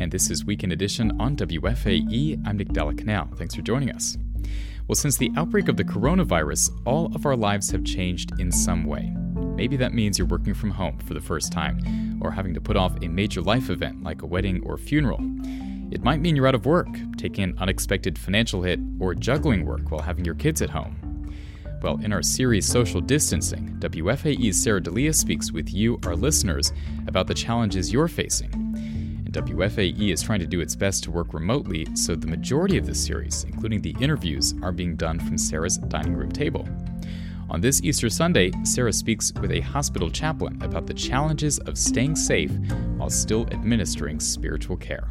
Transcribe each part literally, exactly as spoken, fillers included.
and this is Weekend Edition on W F A E. I'm Nick Della-Canal. Thanks for joining us. Well, since the outbreak of the coronavirus, all of our lives have changed in some way. Maybe that means you're working from home for the first time, or having to put off a major life event like a wedding or funeral. It might mean you're out of work, taking an unexpected financial hit, or juggling work while having your kids at home. Well, in our series Social Distancing, W F A E's Sarah D'Elia speaks with you, our listeners, about the challenges you're facing. And W F A E is trying to do its best to work remotely, so the majority of this series, including the interviews, are being done from Sarah's dining room table. On this Easter Sunday, Sarah speaks with a hospital chaplain about the challenges of staying safe while still administering spiritual care.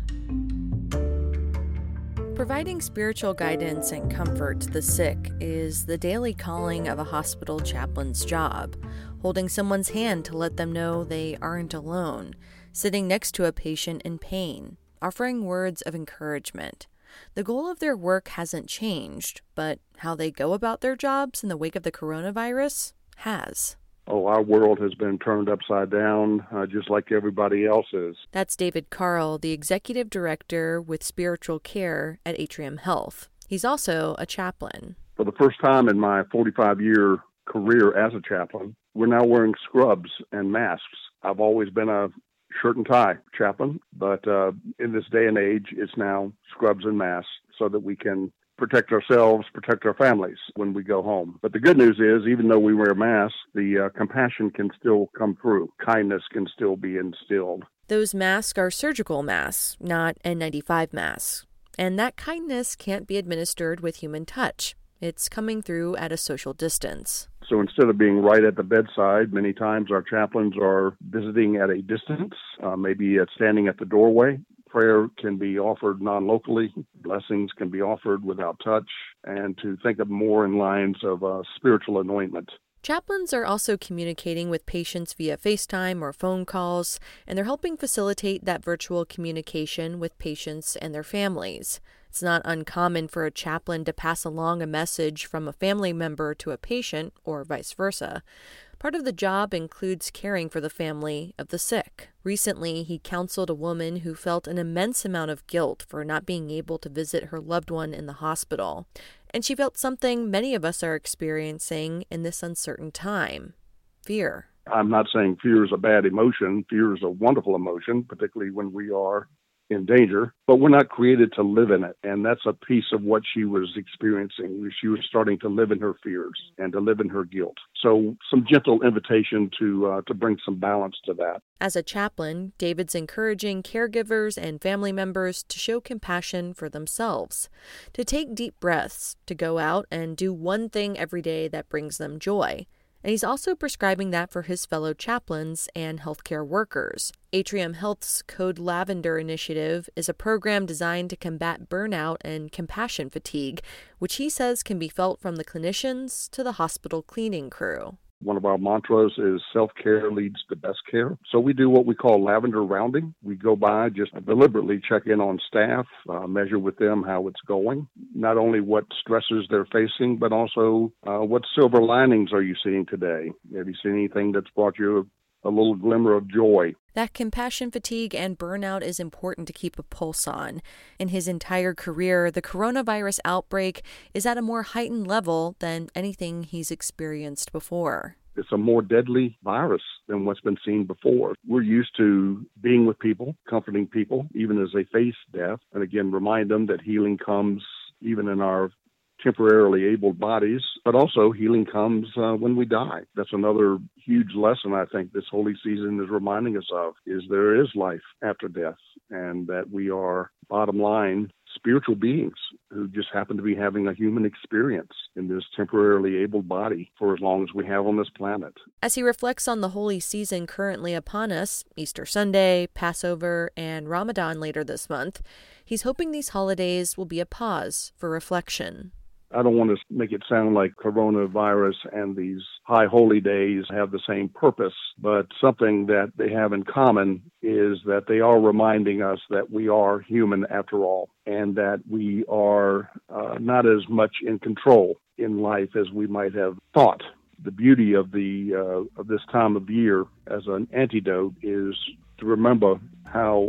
Providing spiritual guidance and comfort to the sick is the daily calling of a hospital chaplain's job. Holding someone's hand to let them know they aren't alone, sitting next to a patient in pain, offering words of encouragement. The goal of their work hasn't changed, but how they go about their jobs in the wake of the coronavirus has. Oh, our world has been turned upside down, uh, just like everybody else's. That's David Carl, the executive director with spiritual care at Atrium Health. He's also a chaplain. For the first time in my forty-five-year career as a chaplain, we're now wearing scrubs and masks. I've always been a shirt and tie chaplain, but uh, in this day and age, it's now scrubs and masks so that we can protect ourselves, protect our families when we go home. But the good news is, even though we wear masks, the uh, compassion can still come through. Kindness can still be instilled. Those masks are surgical masks, not N ninety-five masks. And that kindness can't be administered with human touch. It's coming through at a social distance. So instead of being right at the bedside, many times our chaplains are visiting at a distance, uh, maybe at standing at the doorway. Prayer can be offered non-locally. Blessings can be offered without touch, and to think of more in lines of uh, spiritual anointment. Chaplains are also communicating with patients via FaceTime or phone calls, and they're helping facilitate that virtual communication with patients and their families. It's not uncommon for a chaplain to pass along a message from a family member to a patient, or vice versa. Part of the job includes caring for the family of the sick. Recently, he counseled a woman who felt an immense amount of guilt for not being able to visit her loved one in the hospital. And she felt something many of us are experiencing in this uncertain time: fear. I'm not saying fear is a bad emotion. Fear is a wonderful emotion, particularly when we are in danger, but we're not created to live in it. And that's a piece of what she was experiencing. She was starting to live in her fears and to live in her guilt. So some gentle invitation to uh, to bring some balance to that. As a chaplain, David's encouraging caregivers and family members to show compassion for themselves, to take deep breaths, to go out and do one thing every day that brings them joy. And he's also prescribing that for his fellow chaplains and healthcare workers. Atrium Health's Code Lavender initiative is a program designed to combat burnout and compassion fatigue, which he says can be felt from the clinicians to the hospital cleaning crew. One of our mantras is self-care leads to best care. So we do what we call lavender rounding. We go by, just deliberately check in on staff, uh, measure with them how it's going. Not only what stresses they're facing, but also uh, what silver linings are you seeing today? Have you seen anything that's brought you a, a little glimmer of joy? That compassion fatigue and burnout is important to keep a pulse on. In his entire career, the coronavirus outbreak is at a more heightened level than anything he's experienced before. It's a more deadly virus than what's been seen before. We're used to being with people, comforting people, even as they face death. And again, remind them that healing comes even in our temporarily able bodies, but also healing comes uh, when we die. That's another huge lesson I think this holy season is reminding us of, is there is life after death, and that we are, bottom line, spiritual beings who just happen to be having a human experience in this temporarily able body for as long as we have on this planet. As he reflects on the holy season currently upon us, Easter Sunday, Passover, and Ramadan later this month, he's hoping these holidays will be a pause for reflection. I don't want to make it sound like coronavirus and these high holy days have the same purpose, but something that they have in common is that they are reminding us that we are human after all, and that we are uh, not as much in control in life as we might have thought. The beauty of the uh, of this time of year as an antidote is to remember how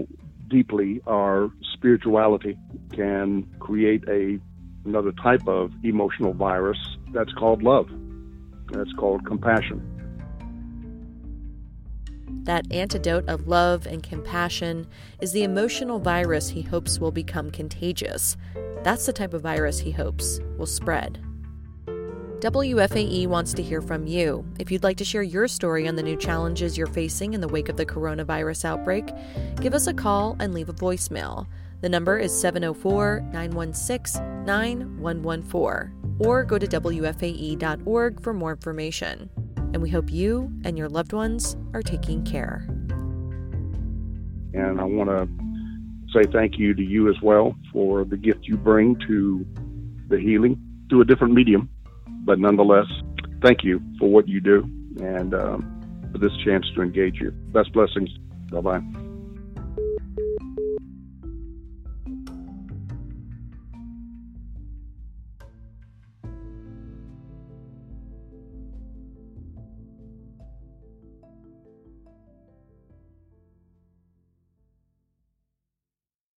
deeply our spirituality can create a another type of emotional virus that's called love. That's called compassion. That antidote of love and compassion is the emotional virus he hopes will become contagious. That's the type of virus he hopes will spread. W F A E wants to hear from you. If you'd like to share your story on the new challenges you're facing in the wake of the coronavirus outbreak, give us a call and leave a voicemail. The number is seven oh four, nine one six, nine one one four, or go to W F A E dot org for more information. And we hope you and your loved ones are taking care. And I want to say thank you to you as well for the gift you bring to the healing through a different medium. But nonetheless, thank you for what you do and um, for this chance to engage you. Best blessings. Bye-bye.